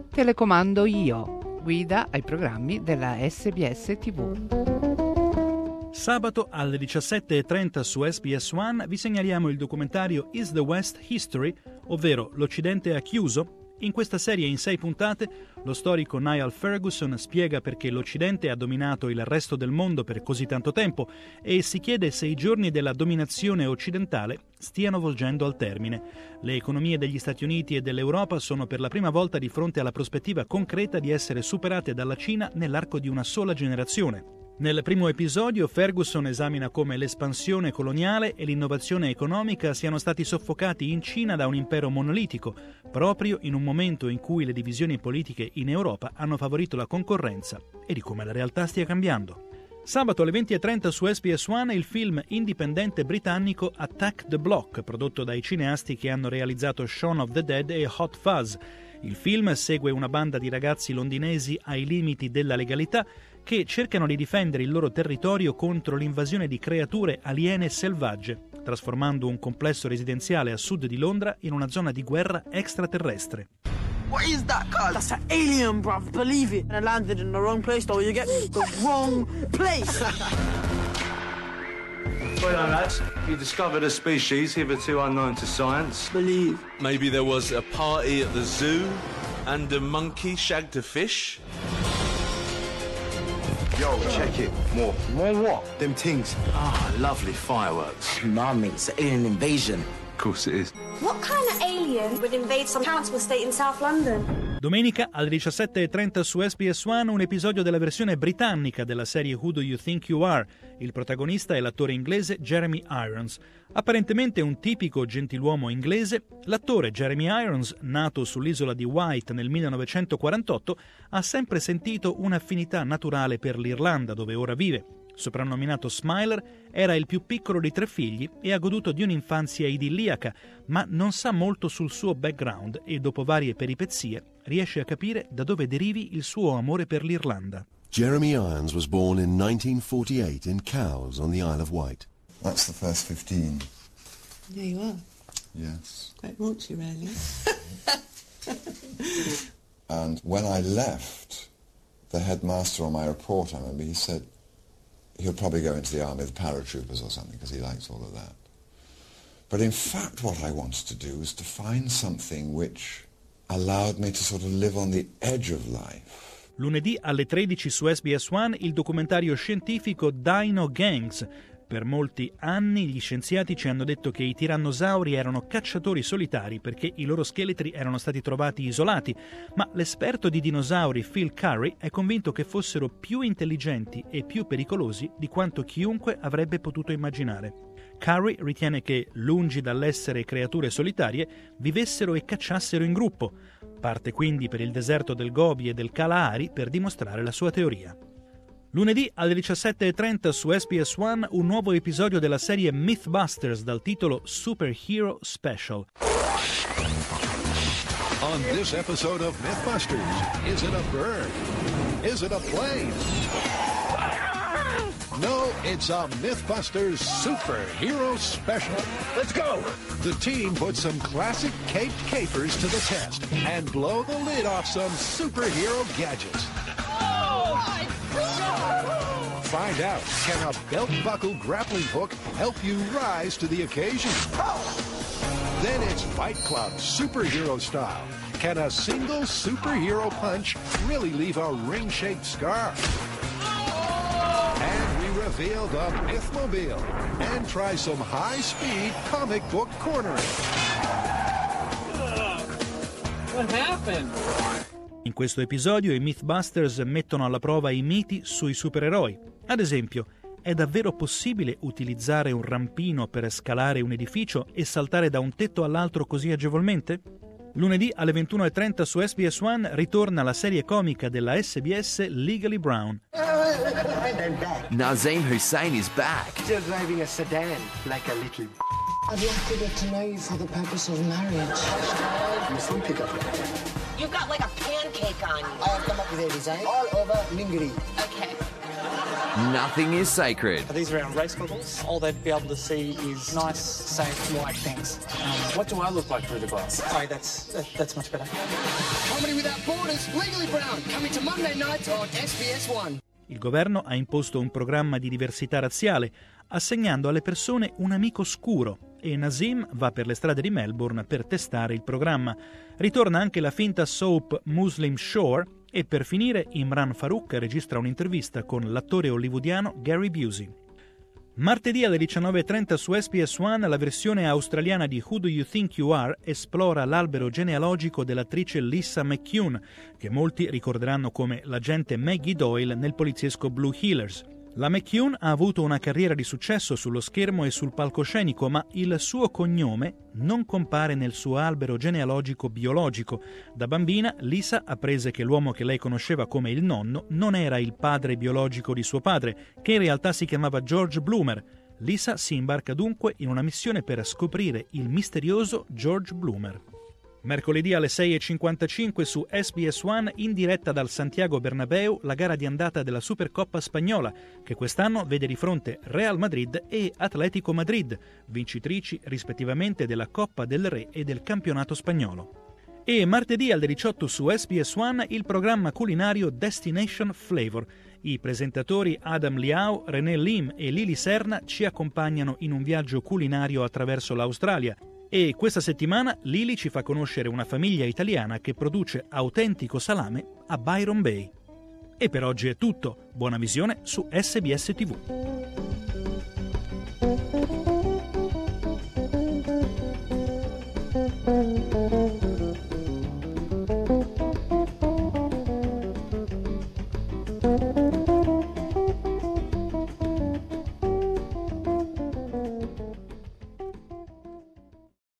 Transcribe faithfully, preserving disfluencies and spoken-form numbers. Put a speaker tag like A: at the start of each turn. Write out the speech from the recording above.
A: Telecomando io, guida ai programmi della S B S T V.
B: Sabato alle diciassette e trenta su S B S One vi segnaliamo il documentario Is the West History, ovvero L'Occidente ha chiuso? In questa serie in sei puntate lo storico Niall Ferguson spiega perché l'Occidente ha dominato il resto del mondo per così tanto tempo e si chiede se i giorni della dominazione occidentale stiano volgendo al termine. Le economie degli Stati Uniti e dell'Europa sono per la prima volta di fronte alla prospettiva concreta di essere superate dalla Cina nell'arco di una sola generazione. Nel primo episodio Ferguson esamina come l'espansione coloniale e l'innovazione economica siano stati soffocati in Cina da un impero monolitico, proprio in un momento in cui le divisioni politiche in Europa hanno favorito la concorrenza e di come la realtà stia cambiando. Sabato alle venti e trenta su S B S One il film indipendente britannico Attack the Block, prodotto dai cineasti che hanno realizzato Shaun of the Dead e Hot Fuzz. Il film segue una banda di ragazzi londinesi ai limiti della legalità che cercano di difendere il loro territorio contro l'invasione di creature aliene selvagge, trasformando un complesso residenziale a sud di Londra in una zona di guerra extraterrestre.
C: What is that, cuz? That's an alien, bruv. Believe it. And I landed in the wrong place, though. You get me? The wrong place.
D: Well, lads, you discovered a species hitherto unknown to science.
C: Believe.
E: Maybe there was a party at the zoo and a monkey shagged a fish?
F: Yo, check it. More.
D: More what?
F: Them things.
D: Ah, lovely fireworks.
G: Nah, mate, it's an alien invasion.
D: Of course it is.
H: What kind of alien would invade some council estate in South London?
B: Domenica alle diciassette e trenta su S B S One un episodio della versione britannica della serie Who Do You Think You Are? Il protagonista è l'attore inglese Jeremy Irons. Apparentemente un tipico gentiluomo inglese, l'attore Jeremy Irons, nato sull'isola di Wight nel millenovecentoquarantotto, ha sempre sentito un'affinità naturale per l'Irlanda, dove ora vive. Soprannominato Smiler, era il più piccolo di tre figli e ha goduto di un'infanzia idilliaca, ma non sa molto sul suo background e dopo varie peripezie riesce a capire da dove derivi il suo amore per l'Irlanda.
I: Jeremy Irons was born in nineteen forty-eight in Cowes on the Isle of Wight.
F: That's the first fifteen.
J: There you are.
F: Yes.
J: Quite raunchy, really.
F: And when I left, the headmaster on my report, I remember, he said he'll probably go into the army of the paratroopers or something because he likes all of that. But in fact what I wanted to do was to find something which allowed me to sort of live on the edge of life.
B: Lunedì alle tredici su S B S One il documentario scientifico Dino Gangs. Per molti anni gli scienziati ci hanno detto che i tirannosauri erano cacciatori solitari perché i loro scheletri erano stati trovati isolati, ma l'esperto di dinosauri Phil Curry è convinto che fossero più intelligenti e più pericolosi di quanto chiunque avrebbe potuto immaginare. Curry ritiene che, lungi dall'essere creature solitarie, vivessero e cacciassero in gruppo. Parte quindi per il deserto del Gobi e del Kalahari per dimostrare la sua teoria. Lunedì alle diciassette e trenta su S B S One un nuovo episodio della serie Mythbusters dal titolo Superhero Special.
K: On this episode of Mythbusters, is it a bird? Is it a plane? No, it's a Mythbusters Superhero Special.
D: Let's go!
K: The team puts some classic caped capers to the test and blow the lid off some superhero gadgets. Find out, can a belt-buckle grappling hook help you rise to the occasion? Then it's Fight Club superhero style. Can a single superhero punch really leave a ring-shaped scar? And we reveal the Mythmobile and try some high-speed comic book cornering.
L: What happened?
B: In questo episodio i Mythbusters mettono alla prova i miti sui supereroi. Ad esempio, è davvero possibile utilizzare un rampino per scalare un edificio e saltare da un tetto all'altro così agevolmente? Lunedì alle ventuno e trenta su S B S One ritorna la serie comica della S B S Legally Brown.
G: Nazeem Hussain is back.
M: Still driving a sedan like a little
J: I'd like to get to know you for the purpose of marriage.
M: Muslim pickup.
N: You've got like a pancake on you.
M: I have come up with a design all over lingerie.
N: Okay.
G: nothing is sacred.
N: Are these around race goggles? All they'd be able to see is nice, safe, white things. Um, what do I look like through the glass? Sorry, that's that, that's much better.
J: Comedy Without Borders, Legally Brown, coming to Monday night on S B S one.
B: Il governo ha imposto un programma di diversità razziale, assegnando alle persone un amico scuro, e Nasim va per le strade di Melbourne per testare il programma. Ritorna anche la finta soap Muslim Shore e per finire Imran Farouk registra un'intervista con l'attore hollywoodiano Gary Busey. Martedì alle diciannove e trenta su S B S one la versione australiana di Who Do You Think You Are esplora l'albero genealogico dell'attrice Lisa McCune, che molti ricorderanno come l'agente Maggie Doyle nel poliziesco Blue Heelers. La McCune ha avuto una carriera di successo sullo schermo e sul palcoscenico, ma il suo cognome non compare nel suo albero genealogico biologico. Da bambina, Lisa apprese che l'uomo che lei conosceva come il nonno non era il padre biologico di suo padre, che in realtà si chiamava George Bloomer. Lisa si imbarca dunque in una missione per scoprire il misterioso George Bloomer. Mercoledì alle sei e cinquantacinque su S B S one, in diretta dal Santiago Bernabéu, la gara di andata della Supercoppa spagnola, che quest'anno vede di fronte Real Madrid e Atletico Madrid, vincitrici rispettivamente della Coppa del Re e del campionato spagnolo. E martedì alle diciotto su S B S one il programma culinario Destination Flavor. I presentatori Adam Liao, René Lim e Lili Serna ci accompagnano in un viaggio culinario attraverso l'Australia. E questa settimana Lili ci fa conoscere una famiglia italiana che produce autentico salame a Byron Bay. E per oggi è tutto. Buona visione su S B S tivù.